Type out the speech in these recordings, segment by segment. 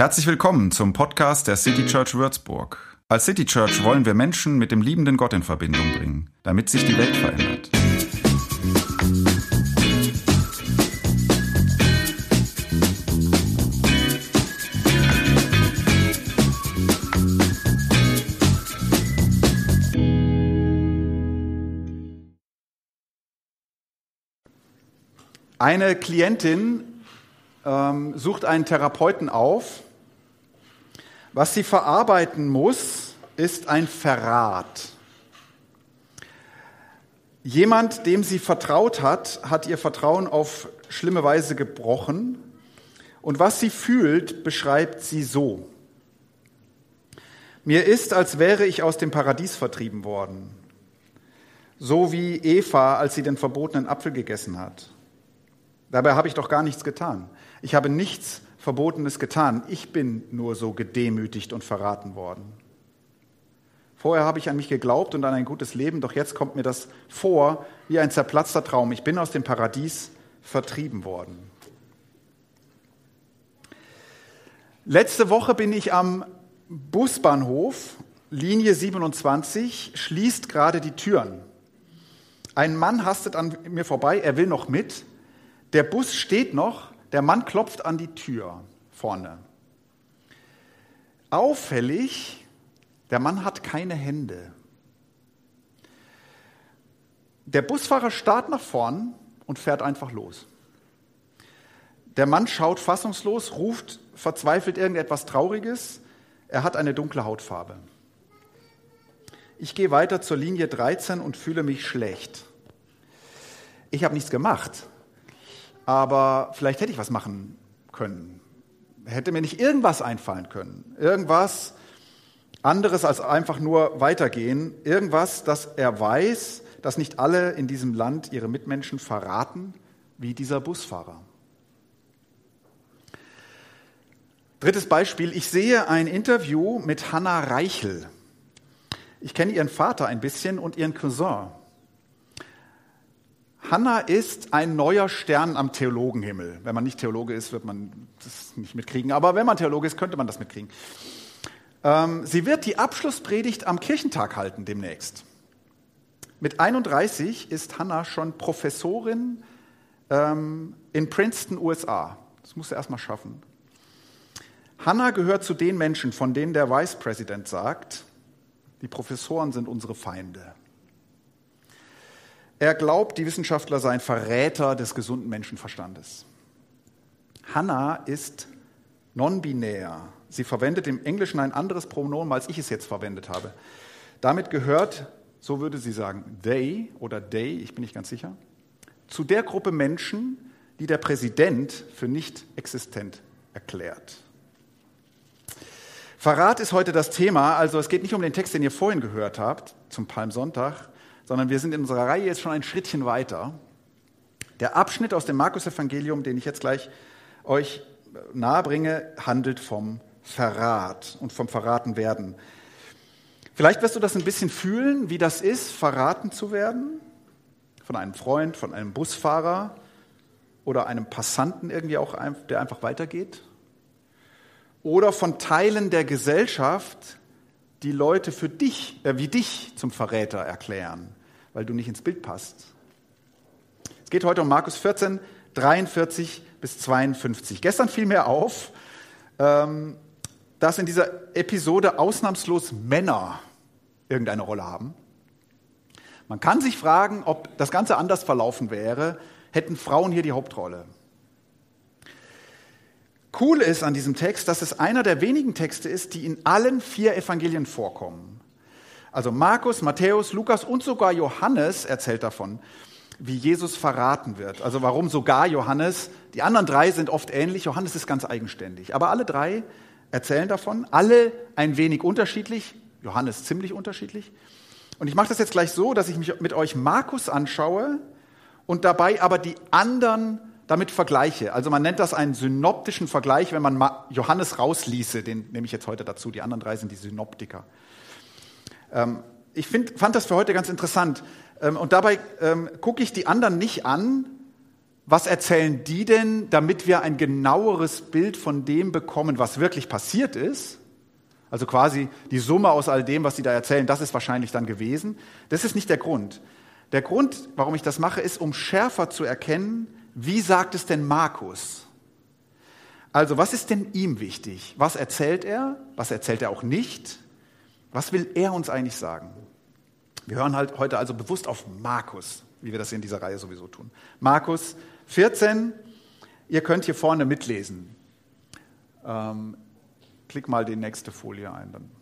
Herzlich willkommen zum Podcast der City Church Würzburg. Als City Church wollen wir Menschen mit dem liebenden Gott in Verbindung bringen, damit sich die Welt verändert. Eine Klientin sucht einen Therapeuten auf. Was sie verarbeiten muss, ist ein Verrat. Jemand, dem sie vertraut hat, hat ihr Vertrauen auf schlimme Weise gebrochen. Und was sie fühlt, beschreibt sie so: Mir ist, als wäre ich aus dem Paradies vertrieben worden. So wie Eva, als sie den verbotenen Apfel gegessen hat. Dabei habe ich doch gar nichts getan. Ich habe nichts Verbotenes getan. Ich bin nur so gedemütigt und verraten worden. Vorher habe ich an mich geglaubt und an ein gutes Leben, doch jetzt kommt mir das vor wie ein zerplatzter Traum. Ich bin aus dem Paradies vertrieben worden. Letzte Woche bin ich am Busbahnhof, Linie 27, schließt gerade die Türen. Ein Mann hastet an mir vorbei, er will noch mit. Der Bus steht noch, der Mann klopft an die Tür vorne. Auffällig, der Mann hat keine Hände. Der Busfahrer starrt nach vorn und fährt einfach los. Der Mann schaut fassungslos, ruft verzweifelt irgendetwas Trauriges. Er hat eine dunkle Hautfarbe. Ich gehe weiter zur Linie 13 und fühle mich schlecht. Ich habe nichts gemacht. Aber vielleicht hätte ich was machen können. Hätte mir nicht irgendwas einfallen können. Irgendwas anderes als einfach nur weitergehen. Irgendwas, dass er weiß, dass nicht alle in diesem Land ihre Mitmenschen verraten, wie dieser Busfahrer. Drittes Beispiel. Ich sehe ein Interview mit Hannah Reichel. Ich kenne ihren Vater ein bisschen und ihren Cousin. Hannah ist ein neuer Stern am Theologenhimmel. Wenn man nicht Theologe ist, wird man das nicht mitkriegen. Aber wenn man Theologe ist, könnte man das mitkriegen. Sie wird die Abschlusspredigt am Kirchentag halten demnächst. Mit 31 ist Hannah schon Professorin in Princeton, USA. Das muss sie erst mal schaffen. Hannah gehört zu den Menschen, von denen der Vice President sagt, die Professoren sind unsere Feinde. Er glaubt, die Wissenschaftler seien Verräter des gesunden Menschenverstandes. Hannah ist non-binär. Sie verwendet im Englischen ein anderes Pronomen, als ich es jetzt verwendet habe. Damit gehört, so würde sie sagen, they oder they, ich bin nicht ganz sicher, zu der Gruppe Menschen, die der Präsident für nicht existent erklärt. Verrat ist heute das Thema, also es geht nicht um den Text, den ihr vorhin gehört habt, zum Palmsonntag, sondern wir sind in unserer Reihe jetzt schon ein Schrittchen weiter. Der Abschnitt aus dem Markus-Evangelium, den ich jetzt gleich euch nahebringe, handelt vom Verrat und vom Verratenwerden. Vielleicht wirst du das ein bisschen fühlen, wie das ist, verraten zu werden. Von einem Freund, von einem Busfahrer oder einem Passanten irgendwie auch, der einfach weitergeht. Oder von Teilen der Gesellschaft, die Leute für dich, wie dich zum Verräter erklären, weil du nicht ins Bild passt. Es geht heute um Markus 14, 43 bis 52. Gestern fiel mir auf, dass in dieser Episode ausnahmslos Männer irgendeine Rolle haben. Man kann sich fragen, ob das Ganze anders verlaufen wäre, hätten Frauen hier die Hauptrolle. Cool ist an diesem Text, dass es einer der wenigen Texte ist, die in allen 4 Evangelien vorkommen. Also Markus, Matthäus, Lukas und sogar Johannes erzählt davon, wie Jesus verraten wird. Also warum sogar Johannes? Die anderen 3 sind oft ähnlich, Johannes ist ganz eigenständig. Aber alle 3 erzählen davon, alle ein wenig unterschiedlich, Johannes ziemlich unterschiedlich. Und ich mache das jetzt gleich so, dass ich mich mit euch Markus anschaue und dabei aber die anderen damit vergleiche. Also man nennt das einen synoptischen Vergleich, wenn man Johannes rausließe, den nehme ich jetzt heute dazu, die anderen 3 sind die Synoptiker. Ich fand das für heute ganz interessant und dabei gucke ich die anderen nicht an, was erzählen die denn, damit wir ein genaueres Bild von dem bekommen, was wirklich passiert ist? Also quasi die Summe aus all dem, was sie da erzählen, das ist wahrscheinlich dann gewesen. Das ist nicht der Grund. Der Grund, warum ich das mache, ist, um schärfer zu erkennen, wie sagt es denn Markus? Also was ist denn ihm wichtig? Was erzählt er? Was erzählt er auch nicht? Was will er uns eigentlich sagen? Wir hören halt heute also bewusst auf Markus, wie wir das in dieser Reihe sowieso tun. Markus 14, ihr könnt hier vorne mitlesen. Klick mal die nächste Folie ein. Dann.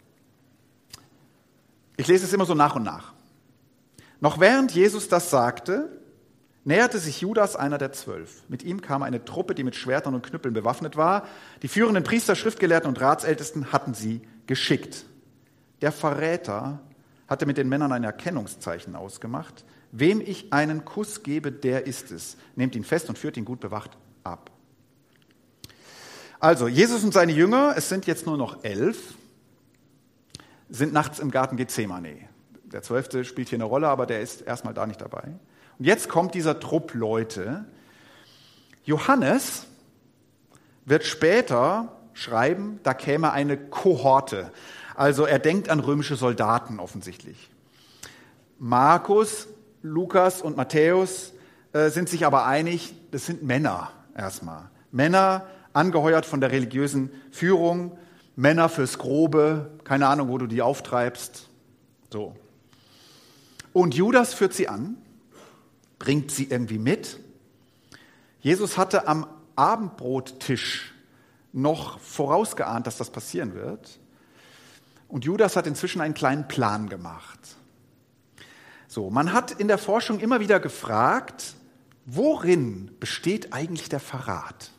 Ich lese es immer so nach und nach. Noch während Jesus das sagte, näherte sich Judas, einer der 12. Mit ihm kam eine Truppe, die mit Schwertern und Knüppeln bewaffnet war. Die führenden Priester, Schriftgelehrten und Ratsältesten hatten sie geschickt. Der Verräter hatte mit den Männern ein Erkennungszeichen ausgemacht. Wem ich einen Kuss gebe, der ist es. Nehmt ihn fest und führt ihn gut bewacht ab. Also, Jesus und seine Jünger, es sind jetzt nur noch 11, sind nachts im Garten Gethsemane. Der 12. spielt hier eine Rolle, aber der ist erstmal da nicht dabei. Und jetzt kommt dieser Trupp Leute. Johannes wird später schreiben, da käme eine Kohorte. Also er denkt an römische Soldaten offensichtlich. Markus, Lukas und Matthäus sind sich aber einig, das sind Männer erstmal. Männer, angeheuert von der religiösen Führung, Männer fürs Grobe, keine Ahnung, wo du die auftreibst. So. Und Judas führt sie an, bringt sie irgendwie mit. Jesus hatte am Abendbrottisch noch vorausgeahnt, dass das passieren wird. Und Judas hat inzwischen einen kleinen Plan gemacht. So, man hat in der Forschung immer wieder gefragt, worin besteht eigentlich der Verrat?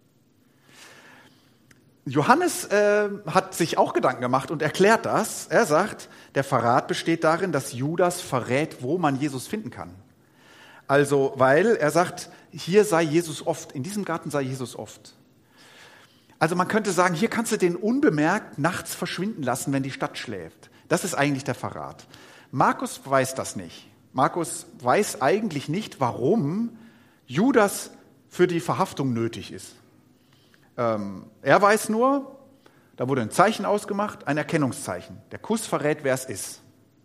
Johannes hat sich auch Gedanken gemacht und erklärt das. Er sagt, der Verrat besteht darin, dass Judas verrät, wo man Jesus finden kann. Also, weil er sagt, hier sei Jesus oft, in diesem Garten sei Jesus oft. Also man könnte sagen, hier kannst du den unbemerkt nachts verschwinden lassen, wenn die Stadt schläft. Das ist eigentlich der Verrat. Markus weiß das nicht. Markus weiß eigentlich nicht, warum Judas für die Verhaftung nötig ist. Er weiß nur, da wurde ein Zeichen ausgemacht, ein Erkennungszeichen. Der Kuss verrät, wer es ist.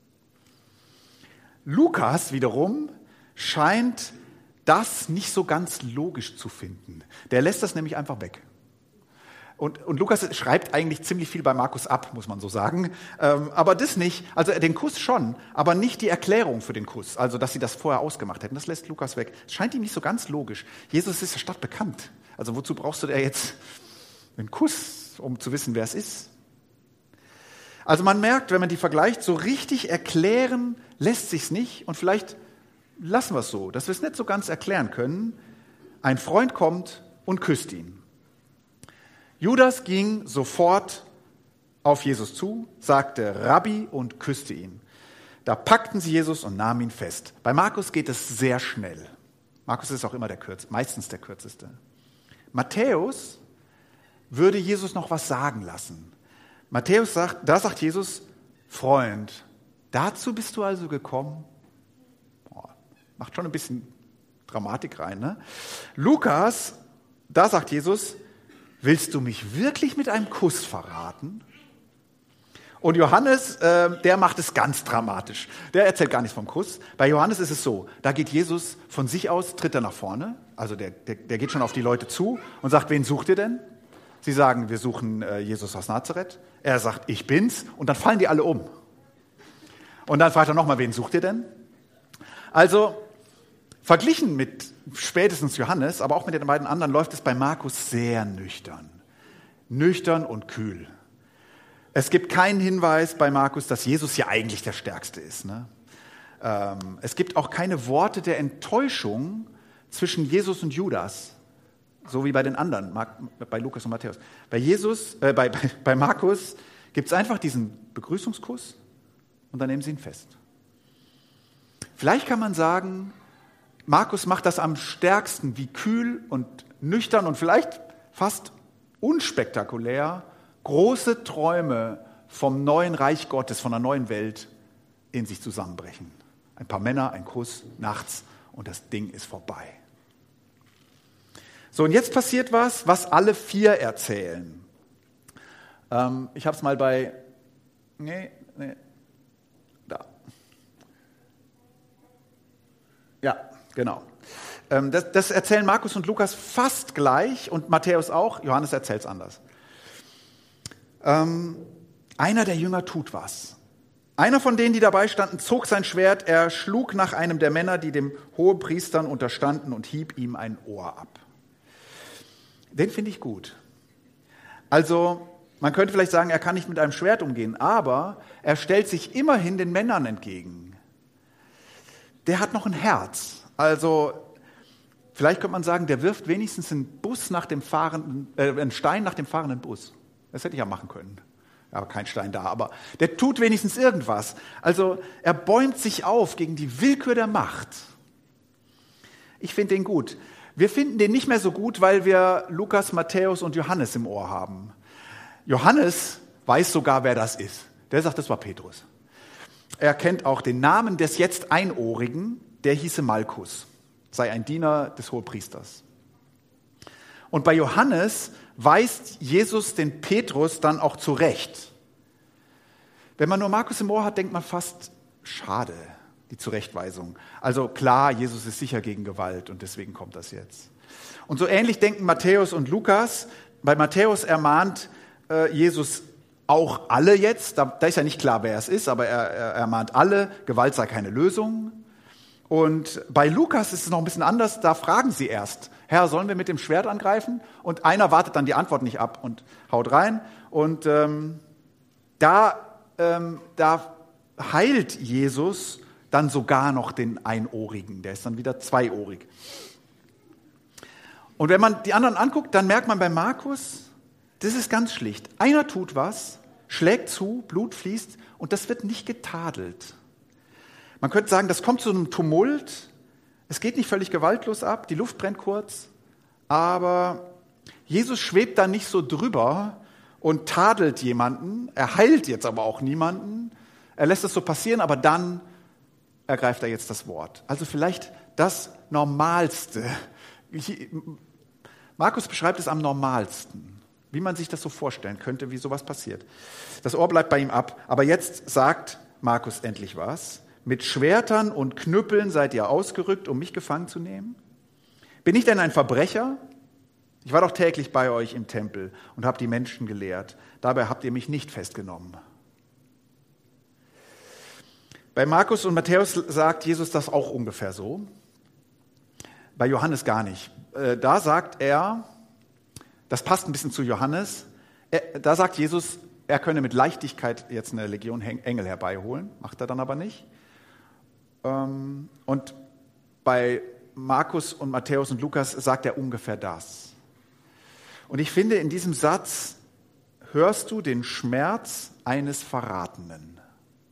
Lukas wiederum scheint das nicht so ganz logisch zu finden. Der lässt das nämlich einfach weg. Und Lukas schreibt eigentlich ziemlich viel bei Markus ab, muss man so sagen. Aber das nicht, also den Kuss schon, aber nicht die Erklärung für den Kuss. Also, dass sie das vorher ausgemacht hätten, das lässt Lukas weg. Es scheint ihm nicht so ganz logisch. Jesus ist der Stadt bekannt. Also wozu brauchst du da jetzt einen Kuss, um zu wissen, wer es ist? Also man merkt, wenn man die vergleicht, so richtig erklären lässt sich's nicht. Und vielleicht lassen wir es so, dass wir es nicht so ganz erklären können. Ein Freund kommt und küsst ihn. Judas ging sofort auf Jesus zu, sagte Rabbi und küsste ihn. Da packten sie Jesus und nahmen ihn fest. Bei Markus geht es sehr schnell. Markus ist auch immer meistens der kürzeste. Matthäus würde Jesus noch was sagen lassen. Matthäus sagt, da sagt Jesus, Freund, dazu bist du also gekommen? Macht schon ein bisschen Dramatik rein, ne? Lukas, da sagt Jesus, willst du mich wirklich mit einem Kuss verraten? Und Johannes, der macht es ganz dramatisch. Der erzählt gar nichts vom Kuss. Bei Johannes ist es so, da geht Jesus von sich aus, tritt er nach vorne. Also der geht schon auf die Leute zu und sagt, wen sucht ihr denn? Sie sagen, wir suchen Jesus aus Nazareth. Er sagt, ich bin's. Und dann fallen die alle um. Und dann fragt er nochmal, wen sucht ihr denn? Also verglichen mit spätestens Johannes, aber auch mit den beiden anderen, läuft es bei Markus sehr nüchtern. Nüchtern und kühl. Es gibt keinen Hinweis bei Markus, dass Jesus ja eigentlich der Stärkste ist. Ne? Es gibt auch keine Worte der Enttäuschung zwischen Jesus und Judas, so wie bei den anderen, bei Lukas und Matthäus. Bei Markus gibt es einfach diesen Begrüßungskuss und dann nehmen sie ihn fest. Vielleicht kann man sagen, Markus macht das am stärksten, wie kühl und nüchtern und vielleicht fast unspektakulär große Träume vom neuen Reich Gottes, von einer neuen Welt in sich zusammenbrechen. Ein paar Männer, ein Kuss, nachts und das Ding ist vorbei. So, und jetzt passiert was alle 4 erzählen. Ich habe es mal bei... Da. Ja, genau. Das erzählen Markus und Lukas fast gleich und Matthäus auch. Johannes erzählt es anders. Einer der Jünger tut was. Einer von denen, die dabei standen, zog sein Schwert, er schlug nach einem der Männer, die dem Hohepriestern unterstanden, und hieb ihm ein Ohr ab. Den finde ich gut. Also, man könnte vielleicht sagen, er kann nicht mit einem Schwert umgehen, aber er stellt sich immerhin den Männern entgegen. Der hat noch ein Herz. Also, vielleicht könnte man sagen, der wirft wenigstens einen Stein nach dem fahrenden Bus. Das hätte ich ja machen können. Ja, kein Stein da, aber der tut wenigstens irgendwas. Also er bäumt sich auf gegen die Willkür der Macht. Ich finde den gut. Wir finden den nicht mehr so gut, weil wir Lukas, Matthäus und Johannes im Ohr haben. Johannes weiß sogar, wer das ist. Der sagt, das war Petrus. Er kennt auch den Namen des jetzt Einohrigen, der hieße Malchus, sei ein Diener des Hohepriesters. Und bei Johannes weist Jesus den Petrus dann auch zurecht. Wenn man nur Markus im Ohr hat, denkt man fast, schade, die Zurechtweisung. Also klar, Jesus ist sicher gegen Gewalt und deswegen kommt das jetzt. Und so ähnlich denken Matthäus und Lukas. Bei Matthäus ermahnt Jesus auch alle jetzt, da ist ja nicht klar, wer es ist, aber er ermahnt alle, Gewalt sei keine Lösung. Und bei Lukas ist es noch ein bisschen anders, da fragen sie erst, Herr, sollen wir mit dem Schwert angreifen? Und einer wartet dann die Antwort nicht ab und haut rein. Und da heilt Jesus dann sogar noch den Einohrigen, der ist dann wieder zweiohrig. Und wenn man die anderen anguckt, dann merkt man bei Markus, das ist ganz schlicht. Einer tut was, schlägt zu, Blut fließt und das wird nicht getadelt. Man könnte sagen, das kommt zu einem Tumult. Es geht nicht völlig gewaltlos ab, die Luft brennt kurz, aber Jesus schwebt da nicht so drüber und tadelt jemanden. Er heilt jetzt aber auch niemanden. Er lässt es so passieren, aber dann ergreift er jetzt das Wort. Also vielleicht das Normalste. Markus beschreibt es am normalsten, wie man sich das so vorstellen könnte, wie sowas passiert. Das Ohr bleibt bei ihm ab, aber jetzt sagt Markus endlich was. Mit Schwertern und Knüppeln seid ihr ausgerückt, um mich gefangen zu nehmen? Bin ich denn ein Verbrecher? Ich war doch täglich bei euch im Tempel und habe die Menschen gelehrt. Dabei habt ihr mich nicht festgenommen. Bei Markus und Matthäus sagt Jesus das auch ungefähr so. Bei Johannes gar nicht. Da sagt er, das passt ein bisschen zu Johannes, da sagt Jesus, er könne mit Leichtigkeit jetzt eine Legion Engel herbeiholen, macht er dann aber nicht. Und bei Markus und Matthäus und Lukas sagt er ungefähr das. Und ich finde, in diesem Satz hörst du den Schmerz eines Verratenen.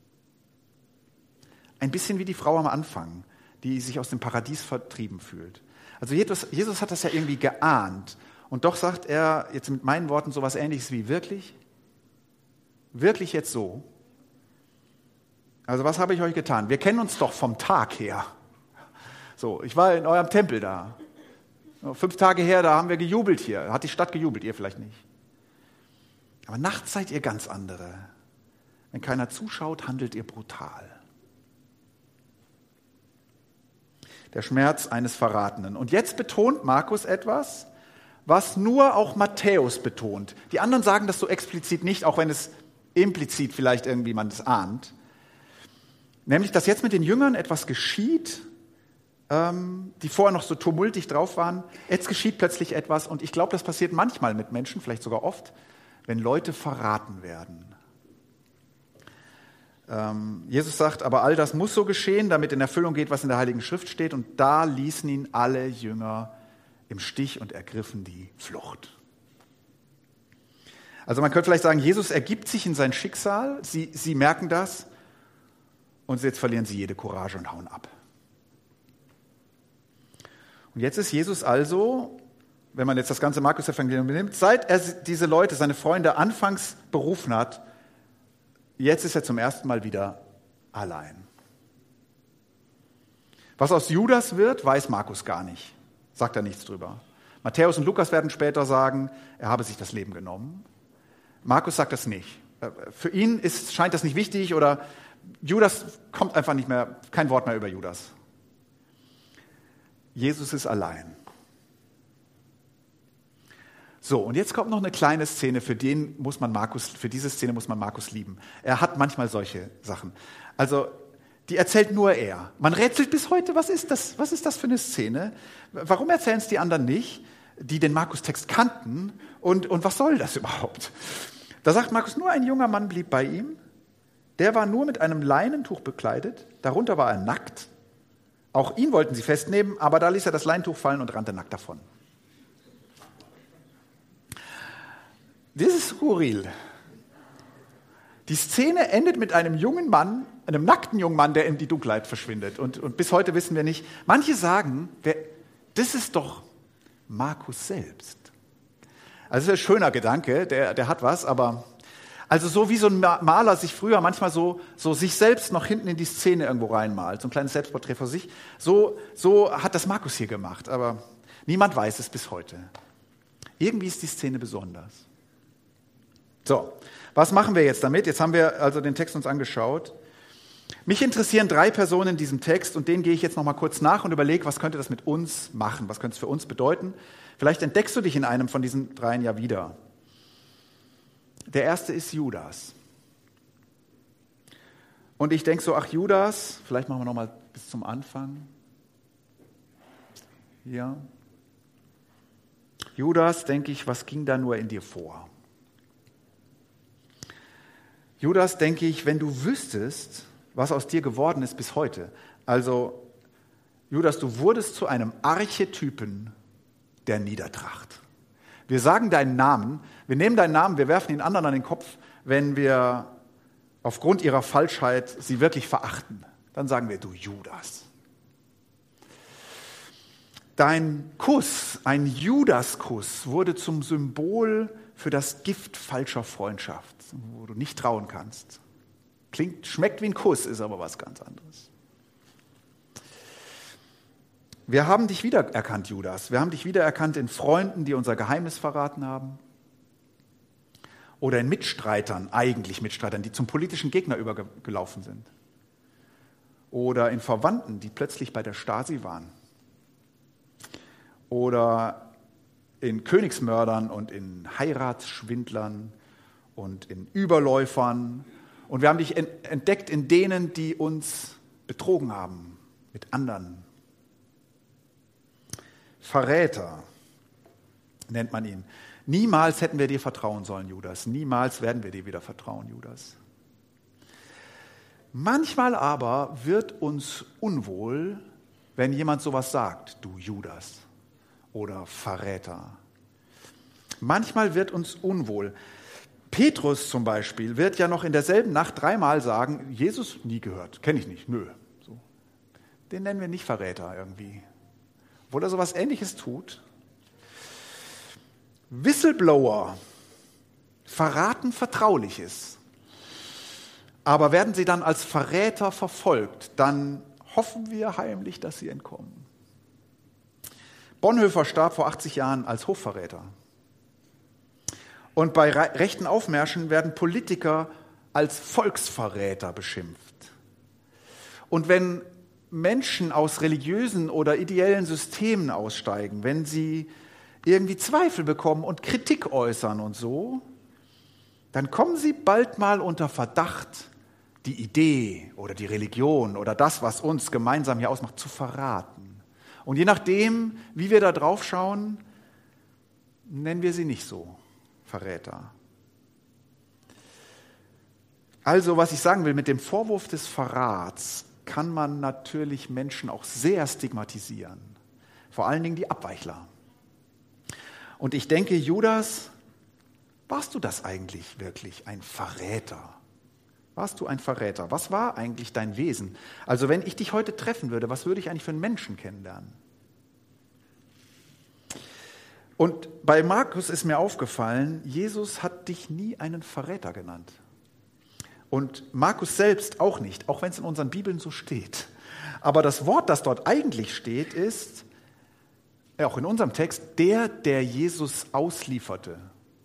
Ein bisschen wie die Frau am Anfang, die sich aus dem Paradies vertrieben fühlt. Also Jesus hat das ja irgendwie geahnt. Und doch sagt er jetzt mit meinen Worten sowas Ähnliches wie wirklich? Wirklich jetzt so? Also was habe ich euch getan? Wir kennen uns doch vom Tag her. So, ich war in eurem Tempel da. 5 Tage her, da haben wir gejubelt hier. Hat die Stadt gejubelt, ihr vielleicht nicht. Aber nachts seid ihr ganz andere. Wenn keiner zuschaut, handelt ihr brutal. Der Schmerz eines Verratenen. Und jetzt betont Markus etwas, was nur auch Matthäus betont. Die anderen sagen das so explizit nicht, auch wenn es implizit vielleicht irgendwie man es ahnt. Nämlich, dass jetzt mit den Jüngern etwas geschieht, die vorher noch so tumultig drauf waren. Jetzt geschieht plötzlich etwas und ich glaube, das passiert manchmal mit Menschen, vielleicht sogar oft, wenn Leute verraten werden. Jesus sagt, aber all das muss so geschehen, damit in Erfüllung geht, was in der Heiligen Schrift steht. Und da ließen ihn alle Jünger im Stich und ergriffen die Flucht. Also man könnte vielleicht sagen, Jesus ergibt sich in sein Schicksal, sie merken das und jetzt verlieren sie jede Courage und hauen ab. Und jetzt ist Jesus also, wenn man jetzt das ganze Markus-Evangelium nimmt, seit er diese Leute, seine Freunde anfangs berufen hat, jetzt ist er zum ersten Mal wieder allein. Was aus Judas wird, weiß Markus gar nicht. Sagt er nichts drüber. Matthäus und Lukas werden später sagen, er habe sich das Leben genommen. Markus sagt das nicht. Für ihn scheint das nicht wichtig oder Judas kommt einfach nicht mehr, kein Wort mehr über Judas. Jesus ist allein. So, und jetzt kommt noch eine kleine Szene, für diese Szene muss man Markus lieben. Er hat manchmal solche Sachen. Also, die erzählt nur er. Man rätselt bis heute, was ist das für eine Szene? Warum erzählen es die anderen nicht, die den Markus-Text kannten? Und was soll das überhaupt? Da sagt Markus, nur ein junger Mann blieb bei ihm. Der war nur mit einem Leinentuch bekleidet. Darunter war er nackt. Auch ihn wollten sie festnehmen, aber da ließ er das Leinentuch fallen und rannte nackt davon. Das ist skurril. Die Szene endet mit einem jungen Mann, einem nackten jungen Mann, der in die Dunkelheit verschwindet. Und bis heute wissen wir nicht. Manche sagen, das ist doch Markus selbst. Also das ist ein schöner Gedanke, der hat was, aber also so wie so ein Maler sich früher manchmal so sich selbst noch hinten in die Szene irgendwo reinmalt, so ein kleines Selbstporträt vor sich, so hat das Markus hier gemacht, aber niemand weiß es bis heute. Irgendwie ist die Szene besonders. So, was machen wir jetzt damit? Jetzt haben wir also den Text uns angeschaut. Mich interessieren 3 Personen in diesem Text und denen gehe ich jetzt noch mal kurz nach und überlege, was könnte das mit uns machen? Was könnte es für uns bedeuten? Vielleicht entdeckst du dich in einem von diesen 3 ja wieder. Der erste ist Judas. Und ich denke so, ach Judas, vielleicht machen wir noch mal bis zum Anfang. Ja. Judas, denke ich, was ging da nur in dir vor? Judas, denke ich, wenn du wüsstest, was aus dir geworden ist bis heute. Also, Judas, du wurdest zu einem Archetypen der Niedertracht. Wir sagen deinen Namen, wir nehmen deinen Namen, wir werfen ihn anderen an den Kopf, wenn wir aufgrund ihrer Falschheit sie wirklich verachten. Dann sagen wir, du Judas. Dein Kuss, ein Judaskuss, wurde zum Symbol für das Gift falscher Freundschaft, wo du nicht trauen kannst. Schmeckt wie ein Kuss, ist aber was ganz anderes. Wir haben dich wiedererkannt, Judas. Wir haben dich wiedererkannt in Freunden, die unser Geheimnis verraten haben. Oder in Mitstreitern, die zum politischen Gegner übergelaufen sind. Oder in Verwandten, die plötzlich bei der Stasi waren. Oder in Königsmördern und in Heiratsschwindlern und in Überläufern. Und wir haben dich entdeckt in denen, die uns betrogen haben mit anderen. Verräter nennt man ihn. Niemals hätten wir dir vertrauen sollen, Judas. Niemals werden wir dir wieder vertrauen, Judas. Manchmal aber wird uns unwohl, wenn jemand sowas sagt, du Judas oder Verräter. Manchmal wird uns unwohl. Petrus zum Beispiel wird ja noch in derselben Nacht 3-mal sagen, Jesus nie gehört, kenne ich nicht, nö. So. Den nennen wir nicht Verräter irgendwie. Obwohl er sowas Ähnliches tut. Whistleblower verraten Vertrauliches. Aber werden sie dann als Verräter verfolgt, dann hoffen wir heimlich, dass sie entkommen. Bonhoeffer starb vor 80 Jahren als Hofverräter. Und bei rechten Aufmärschen werden Politiker als Volksverräter beschimpft. Und wenn Menschen aus religiösen oder ideellen Systemen aussteigen, wenn sie irgendwie Zweifel bekommen und Kritik äußern und so, dann kommen sie bald mal unter Verdacht, die Idee oder die Religion oder das, was uns gemeinsam hier ausmacht, zu verraten. Und je nachdem, wie wir da drauf schauen, nennen wir sie nicht so Verräter. Also, was ich sagen will, mit dem Vorwurf des Verrats kann man natürlich Menschen auch sehr stigmatisieren. Vor allen Dingen die Abweichler. Und ich denke, Judas, warst du das eigentlich wirklich, ein Verräter? Warst du ein Verräter? Was war eigentlich dein Wesen? Also wenn ich dich heute treffen würde, was würde ich eigentlich für einen Menschen kennenlernen? Und bei Markus ist mir aufgefallen, Jesus hat dich nie einen Verräter genannt. Und Markus selbst auch nicht, auch wenn es in unseren Bibeln so steht. Aber das Wort, das dort eigentlich steht, ist auch in unserem Text, der Jesus auslieferte.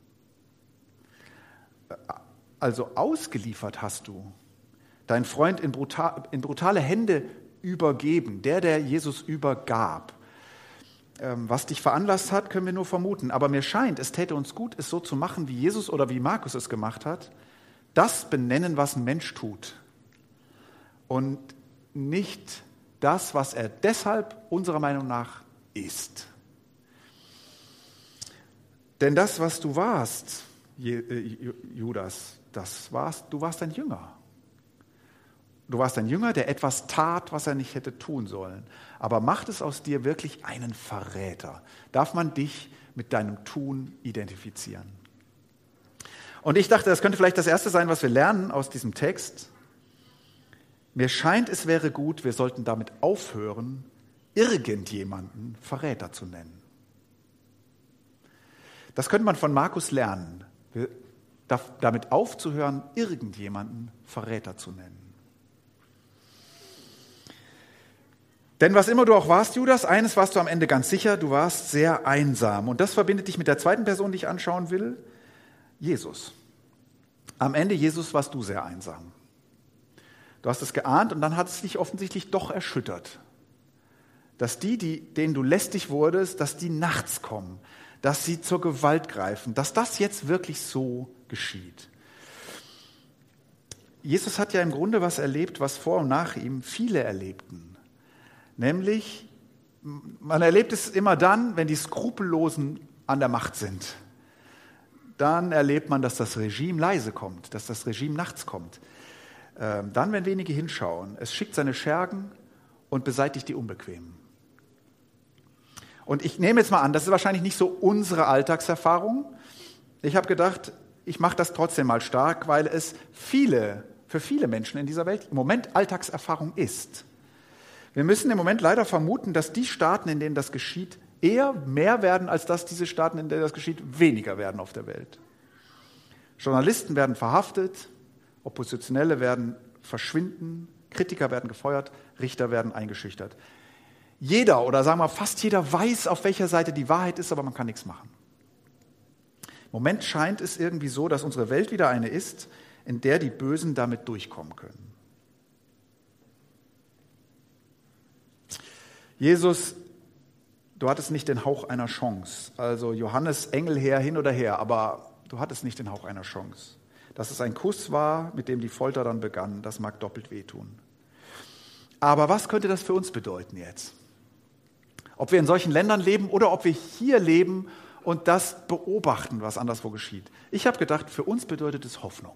Also ausgeliefert hast du, deinen Freund in brutale Hände übergeben, der Jesus übergab. Was dich veranlasst hat, können wir nur vermuten. Aber mir scheint, es täte uns gut, es so zu machen, wie Jesus oder wie Markus es gemacht hat. Das benennen, was ein Mensch tut. Und nicht das, was er deshalb unserer Meinung nach ist. Denn das, was du warst, Judas, du warst ein Jünger. Du warst ein Jünger, der etwas tat, was er nicht hätte tun sollen. Aber macht es aus dir wirklich einen Verräter? Darf man dich mit deinem Tun identifizieren? Und ich dachte, das könnte vielleicht das Erste sein, was wir lernen aus diesem Text. Mir scheint, es wäre gut, wir sollten damit aufhören, irgendjemanden Verräter zu nennen. Das könnte man von Markus lernen, damit aufzuhören, irgendjemanden Verräter zu nennen. Denn was immer du auch warst, Judas, eines warst du am Ende ganz sicher, du warst sehr einsam. Und das verbindet dich mit der zweiten Person, die ich anschauen will, Jesus. Am Ende, Jesus, warst du sehr einsam. Du hast es geahnt und dann hat es dich offensichtlich doch erschüttert. Dass denen du lästig wurdest, dass die nachts kommen, dass sie zur Gewalt greifen, dass das jetzt wirklich so geschieht. Jesus hat ja im Grunde was erlebt, was vor und nach ihm viele erlebten. Nämlich, man erlebt es immer dann, wenn die Skrupellosen an der Macht sind. Dann erlebt man, dass das Regime leise kommt, dass das Regime nachts kommt. Dann, wenn wenige hinschauen. Es schickt seine Schergen und beseitigt die Unbequemen. Und ich nehme jetzt mal an, das ist wahrscheinlich nicht so unsere Alltagserfahrung. Ich habe gedacht, ich mache das trotzdem mal stark, weil es für viele Menschen in dieser Welt im Moment Alltagserfahrung ist. Wir müssen im Moment leider vermuten, dass die Staaten, in denen das geschieht, eher mehr werden, als dass diese Staaten, in denen das geschieht, weniger werden auf der Welt. Journalisten werden verhaftet, Oppositionelle werden verschwinden, Kritiker werden gefeuert, Richter werden eingeschüchtert. Jeder oder sagen wir fast jeder weiß, auf welcher Seite die Wahrheit ist, aber man kann nichts machen. Im Moment scheint es irgendwie so, dass unsere Welt wieder eine ist, in der die Bösen damit durchkommen können. Jesus, du hattest nicht den Hauch einer Chance. Also Johannes, Engel her, hin oder her, aber du hattest nicht den Hauch einer Chance. Dass es ein Kuss war, mit dem die Folter dann begann, das mag doppelt wehtun. Aber was könnte das für uns bedeuten jetzt? Ob wir in solchen Ländern leben oder ob wir hier leben und das beobachten, was anderswo geschieht. Ich habe gedacht, für uns bedeutet es Hoffnung.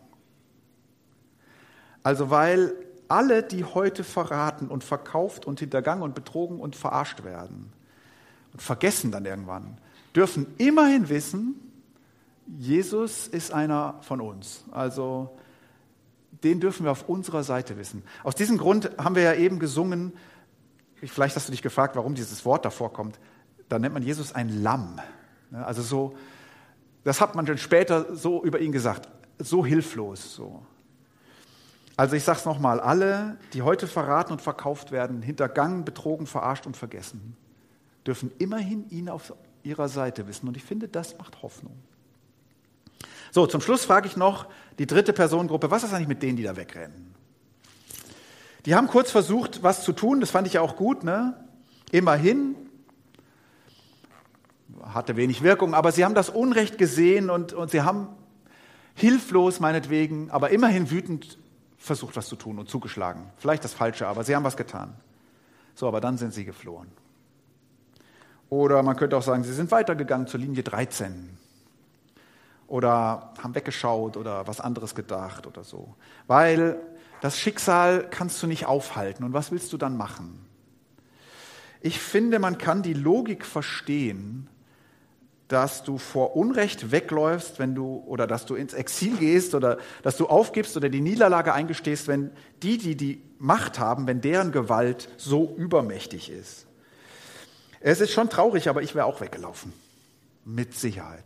Also weil alle, die heute verraten und verkauft und hintergangen und betrogen und verarscht werden und vergessen dann irgendwann, dürfen immerhin wissen, Jesus ist einer von uns. Also den dürfen wir auf unserer Seite wissen. Aus diesem Grund haben wir ja eben gesungen, vielleicht hast du dich gefragt, warum dieses Wort davor kommt, da nennt man Jesus ein Lamm. Also so, das hat man dann später so über ihn gesagt, so hilflos. So. Also ich sage es nochmal, alle, die heute verraten und verkauft werden, hintergangen, betrogen, verarscht und vergessen, dürfen immerhin ihn auf ihrer Seite wissen. Und ich finde, das macht Hoffnung. So, zum Schluss frage ich noch die dritte Personengruppe, was ist eigentlich mit denen, die da wegrennen? Die haben kurz versucht, was zu tun, das fand ich ja auch gut, ne? Immerhin, hatte wenig Wirkung, aber sie haben das Unrecht gesehen und sie haben hilflos meinetwegen, aber immerhin wütend versucht, was zu tun und zugeschlagen. Vielleicht das Falsche, aber sie haben was getan. So, aber dann sind sie geflohen. Oder man könnte auch sagen, sie sind weitergegangen zur Linie 13. Oder haben weggeschaut oder was anderes gedacht oder so. Weil das Schicksal kannst du nicht aufhalten. Und was willst du dann machen? Ich finde, man kann die Logik verstehen, dass du vor Unrecht wegläufst, oder dass du ins Exil gehst oder dass du aufgibst oder die Niederlage eingestehst, wenn die Macht haben, wenn deren Gewalt so übermächtig ist. Es ist schon traurig, aber ich wäre auch weggelaufen. Mit Sicherheit.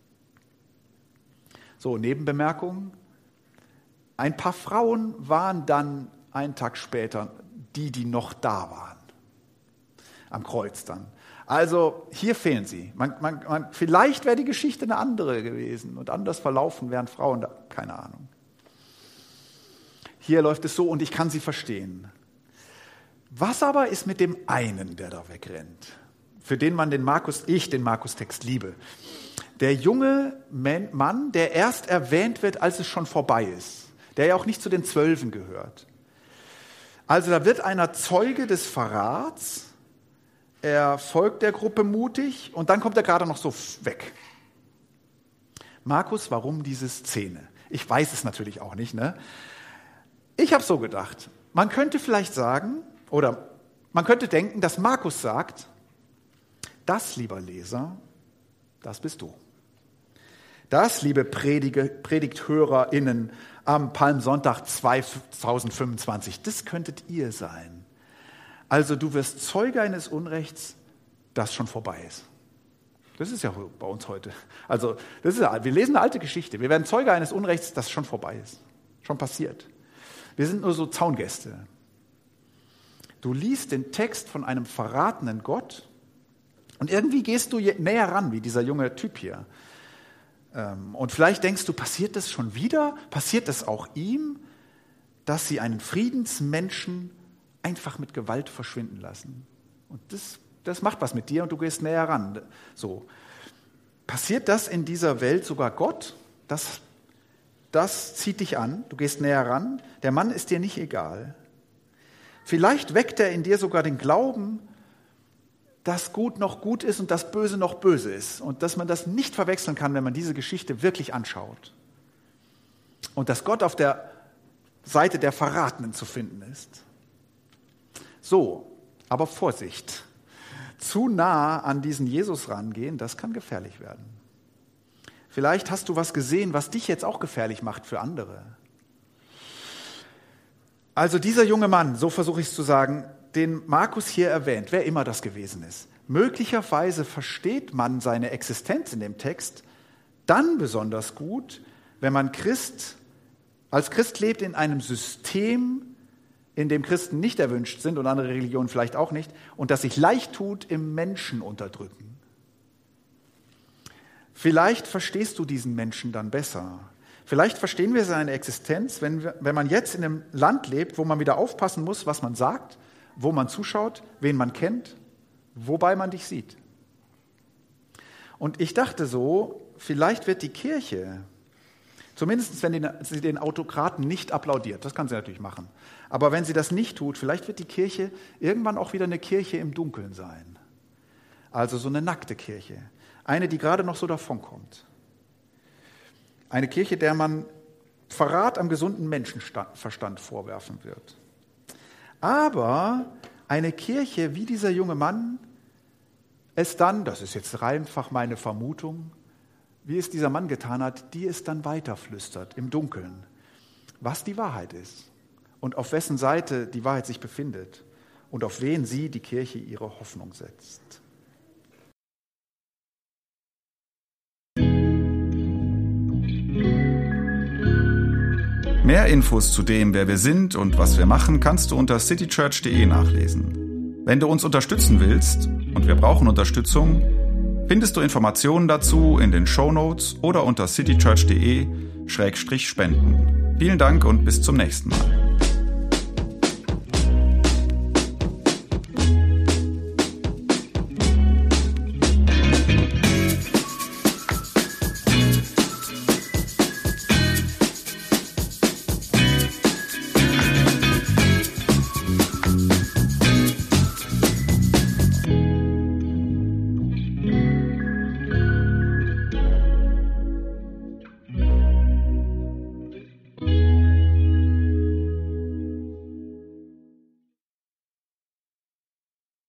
So, Nebenbemerkung. Ein paar Frauen waren dann einen Tag später die noch da waren. Am Kreuz dann. Also hier fehlen sie. Vielleicht wäre die Geschichte eine andere gewesen und anders verlaufen wären Frauen da. Keine Ahnung. Hier läuft es so und ich kann sie verstehen. Was aber ist mit dem einen, der da wegrennt? Für den man den Markus-Text liebe. Der junge Mann, der erst erwähnt wird, als es schon vorbei ist. Der ja auch nicht zu den 12 gehört. Also da wird einer Zeuge des Verrats. Er folgt der Gruppe mutig und dann kommt er gerade noch so weg. Markus, warum diese Szene? Ich weiß es natürlich auch nicht, ne? Ich habe so gedacht, man könnte vielleicht sagen, oder man könnte denken, dass Markus sagt, das, lieber Leser, das bist du. Das, liebe PredigthörerInnen am Palmsonntag 2025, das könntet ihr sein. Also du wirst Zeuge eines Unrechts, das schon vorbei ist. Das ist ja bei uns heute. Also wir lesen eine alte Geschichte. Wir werden Zeuge eines Unrechts, das schon vorbei ist. Schon passiert. Wir sind nur so Zaungäste. Du liest den Text von einem verratenen Gott und irgendwie gehst du näher ran, wie dieser junge Typ hier. Und vielleicht denkst du, passiert das schon wieder? Passiert das auch ihm, dass sie einen Friedensmenschen einfach mit Gewalt verschwinden lassen? Und das macht was mit dir und du gehst näher ran. So. Passiert das in dieser Welt sogar Gott? Das zieht dich an, du gehst näher ran. Der Mann ist dir nicht egal. Vielleicht weckt er in dir sogar den Glauben, dass gut noch gut ist und das Böse noch böse ist. Und dass man das nicht verwechseln kann, wenn man diese Geschichte wirklich anschaut. Und dass Gott auf der Seite der Verratenen zu finden ist. So, aber Vorsicht. Zu nah an diesen Jesus rangehen, das kann gefährlich werden. Vielleicht hast du was gesehen, was dich jetzt auch gefährlich macht für andere. Also dieser junge Mann, so versuche ich es zu sagen, den Markus hier erwähnt, wer immer das gewesen ist. Möglicherweise versteht man seine Existenz in dem Text dann besonders gut, wenn man als Christ lebt in einem System, in dem Christen nicht erwünscht sind und andere Religionen vielleicht auch nicht, und das sich leicht tut im Menschen unterdrücken. Vielleicht verstehst du diesen Menschen dann besser. Vielleicht verstehen wir seine Existenz, wenn man jetzt in einem Land lebt, wo man wieder aufpassen muss, was man sagt, wo man zuschaut, wen man kennt, wobei man dich sieht. Und ich dachte so, vielleicht wird die Kirche, zumindest wenn sie den Autokraten nicht applaudiert, das kann sie natürlich machen, aber wenn sie das nicht tut, vielleicht wird die Kirche irgendwann auch wieder eine Kirche im Dunkeln sein. Also so eine nackte Kirche. Eine, die gerade noch so davonkommt. Eine Kirche, der man Verrat am gesunden Menschenverstand vorwerfen wird. Aber eine Kirche, wie dieser junge Mann es dann, das ist jetzt einfach meine Vermutung, wie es dieser Mann getan hat, die es dann weiterflüstert im Dunkeln, was die Wahrheit ist und auf wessen Seite die Wahrheit sich befindet und auf wen sie, die Kirche, ihre Hoffnung setzt. Mehr Infos zu dem, wer wir sind und was wir machen, kannst du unter citychurch.de nachlesen. Wenn du uns unterstützen willst, und wir brauchen Unterstützung, findest du Informationen dazu in den Shownotes oder unter citychurch.de/spenden. Vielen Dank und bis zum nächsten Mal.